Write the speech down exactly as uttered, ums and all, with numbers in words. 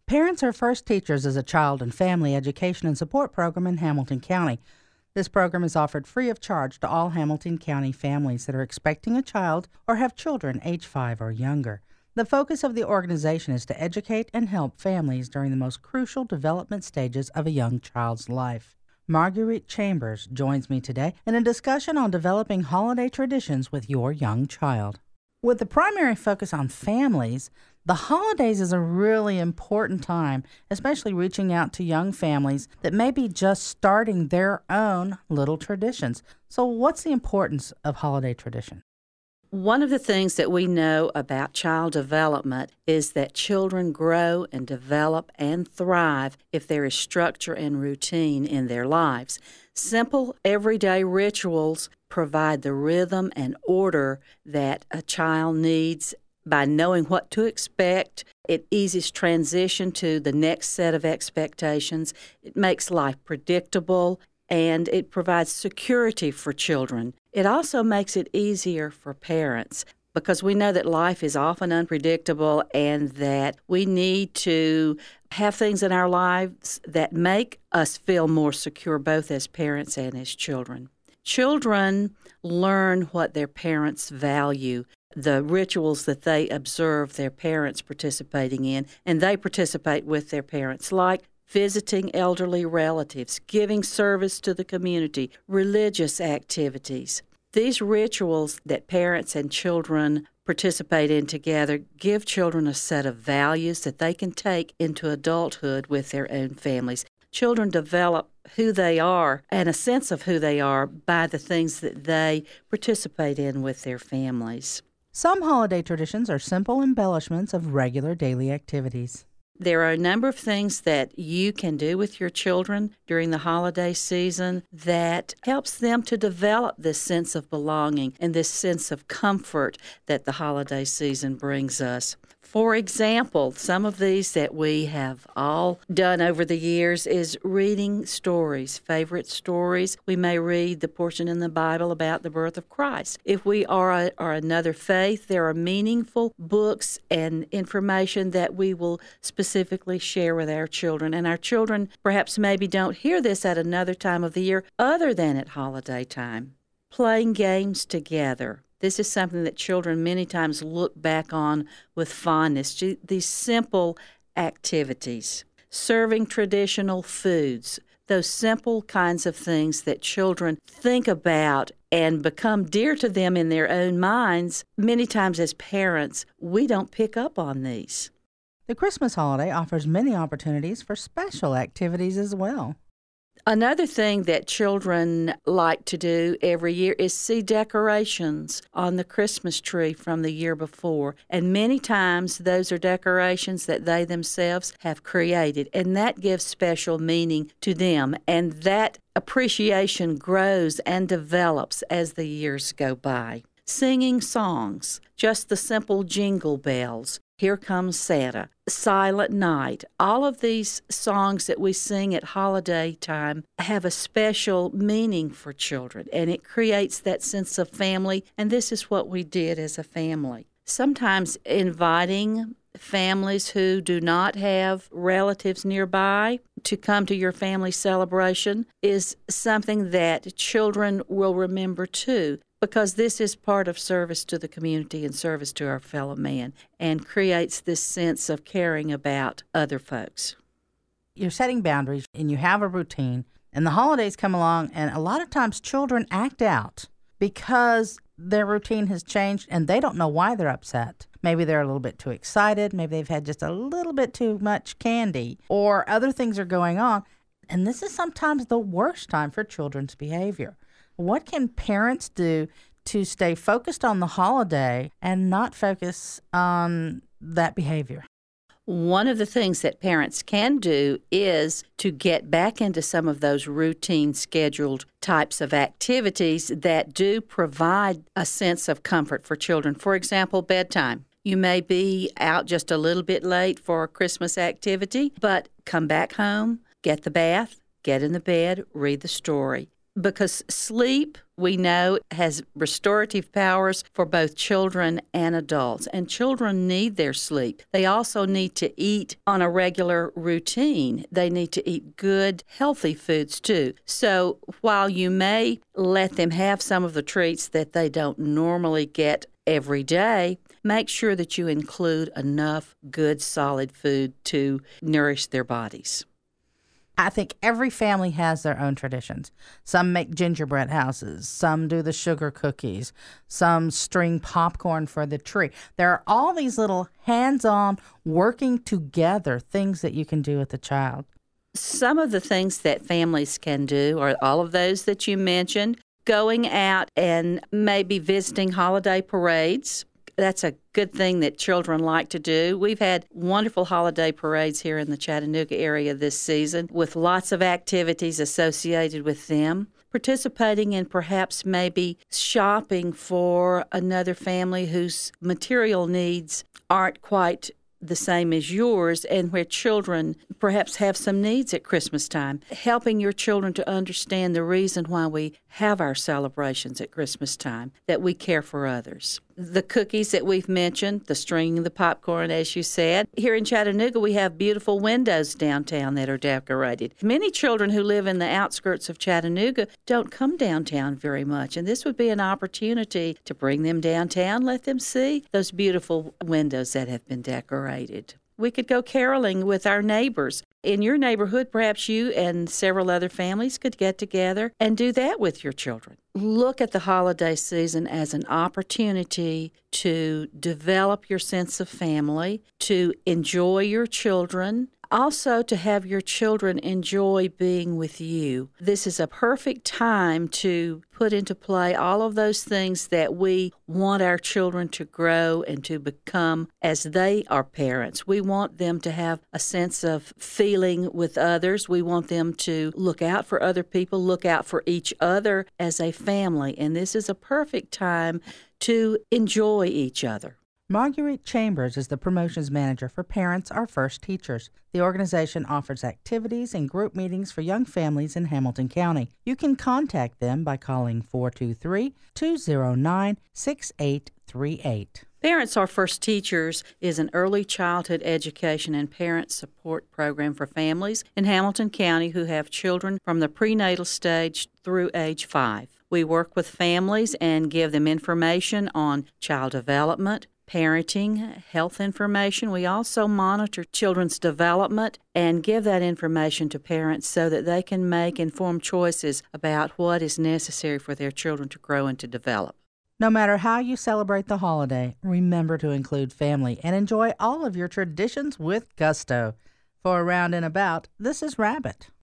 Parents Are First Teachers is a child and family education and support program in Hamilton County. This program is offered free of charge to all Hamilton County families that are expecting a child or have children age five or younger. The focus of the organization is to educate and help families during the most crucial development stages of a young child's life. Marguerite Chambers joins me today in a discussion on developing holiday traditions with your young child. With the primary focus on families, the holidays is a really important time, especially reaching out to young families that may be just starting their own little traditions. So what's the importance of holiday tradition? One of the things that we know about child development is that children grow and develop and thrive if there is structure and routine in their lives. Simple, everyday rituals provide the rhythm and order that a child needs. By knowing what to expect, it eases transition to the next set of expectations. It makes life predictable, and it provides security for children. It also makes it easier for parents because we know that life is often unpredictable and that we need to have things in our lives that make us feel more secure, both as parents and as children. Children learn what their parents value, the rituals that they observe their parents participating in, and they participate with their parents, like visiting elderly relatives, giving service to the community, religious activities. These rituals that parents and children participate in together give children a set of values that they can take into adulthood with their own families. Children develop who they are and a sense of who they are by the things that they participate in with their families. Some holiday traditions are simple embellishments of regular daily activities. There are a number of things that you can do with your children during the holiday season that helps them to develop this sense of belonging and this sense of comfort that the holiday season brings us. For example, some of these that we have all done over the years is reading stories, favorite stories. We may read the portion in the Bible about the birth of Christ. If we are, a, are another faith, there are meaningful books and information that we will specifically share with our children. And our children perhaps maybe don't hear this at another time of the year other than at holiday time. Playing games together. This is something that children many times look back on with fondness, these simple activities. Serving traditional foods, those simple kinds of things that children think about and become dear to them in their own minds. Many times as parents, we don't pick up on these. The Christmas holiday offers many opportunities for special activities as well. Another thing that children like to do every year is see decorations on the Christmas tree from the year before. And many times those are decorations that they themselves have created. And that gives special meaning to them. And that appreciation grows and develops as the years go by. Singing songs, just the simple jingle bells. Here Comes Santa, Silent Night. All of these songs that we sing at holiday time have a special meaning for children, and it creates that sense of family, and this is what we did as a family. Sometimes inviting families who do not have relatives nearby to come to your family celebration is something that children will remember too, because this is part of service to the community and service to our fellow man and creates this sense of caring about other folks. You're setting boundaries and you have a routine, and the holidays come along, and a lot of times children act out because their routine has changed and they don't know why they're upset. Maybe they're a little bit too excited. Maybe they've had just a little bit too much candy, or other things are going on. And this is sometimes the worst time for children's behavior. What can parents do to stay focused on the holiday and not focus on that behavior? One of the things that parents can do is to get back into some of those routine scheduled types of activities that do provide a sense of comfort for children. For example, bedtime. You may be out just a little bit late for a Christmas activity, but come back home, get the bath, get in the bed, read the story. because sleep, we know, has restorative powers for both children and adults. And children need their sleep. They also need to eat on a regular routine. They need to eat good, healthy foods too. So while you may let them have some of the treats that they don't normally get every day, make sure that you include enough good, solid food to nourish their bodies. I think every family has their own traditions. Some make gingerbread houses. Some do the sugar cookies. Some string popcorn for the tree. There are all these little hands-on, working together things that you can do with the child. Some of the things that families can do are all of those that you mentioned. Going out and maybe visiting holiday parades. That's a good thing that children like to do. We've had wonderful holiday parades here in the Chattanooga area this season with lots of activities associated with them. Participating in perhaps maybe shopping for another family whose material needs aren't quite the same as yours, and where children perhaps have some needs at Christmas time. Helping your children to understand the reason why we have our celebrations at Christmas time, that we care for others. The cookies that we've mentioned, the stringing, the popcorn, as you said. Here in Chattanooga, we have beautiful windows downtown that are decorated. Many children who live in the outskirts of Chattanooga don't come downtown very much, and this would be an opportunity to bring them downtown, let them see those beautiful windows that have been decorated. We could go caroling with our neighbors. In your neighborhood, perhaps you and several other families could get together and do that with your children. Look at the holiday season as an opportunity to develop your sense of family, to enjoy your children, also to have your children enjoy being with you. This is a perfect time to put into play all of those things that we want our children to grow and to become as they are parents. We want them to have a sense of feeling with others. We want them to look out for other people, look out for each other as a family. And this is a perfect time to enjoy each other. Marguerite Chambers is the promotions manager for Parents Are First Teachers. The organization offers activities and group meetings for young families in Hamilton County. You can contact them by calling four two three, two zero nine, six eight three eight. Parents Are First Teachers is an early childhood education and parent support program for families in Hamilton County who have children from the prenatal stage through age five. We work with families and give them information on child development, parenting, health information. We also monitor children's development and give that information to parents so that they can make informed choices about what is necessary for their children to grow and to develop. No matter how you celebrate the holiday, remember to include family and enjoy all of your traditions with gusto. For Around and About, this is Rabbit.